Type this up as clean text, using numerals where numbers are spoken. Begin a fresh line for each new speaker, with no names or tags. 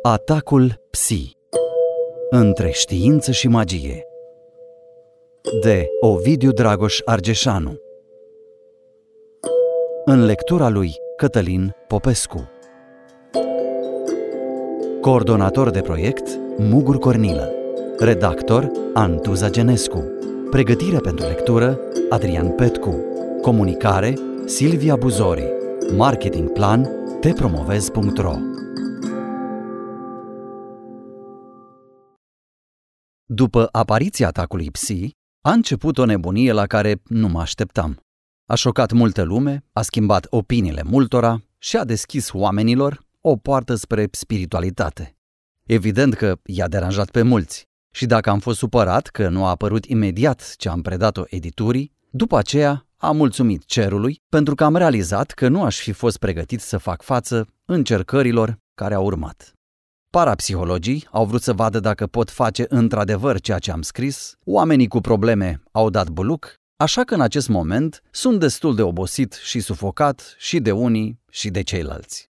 Atacul Psi. Între știință și magie, de Ovidiu Dragoș Argeșanu. În lectura lui Cătălin Popescu. Coordonator de proiect Mugur Cornilă. Redactor Antuza Genescu. Pregătire pentru lectură Adrian Petcu. Comunicare Silvia Buzori. Marketing plan tepromovez.ro. După apariția atacului Psi, a început o nebunie la care nu mă așteptam. A șocat multă lume, a schimbat opiniile multora și a deschis oamenilor o poartă spre spiritualitate. Evident că i-a deranjat pe mulți și dacă am fost supărat că nu a apărut imediat ce am predat-o editurii, după aceea am mulțumit cerului pentru că am realizat că nu aș fi fost pregătit să fac față încercărilor care au urmat. Parapsihologii au vrut să vadă dacă pot face într-adevăr ceea ce am scris, oamenii cu probleme au dat buluc, așa că în acest moment sunt destul de obosit și sufocat și de unii și de ceilalți.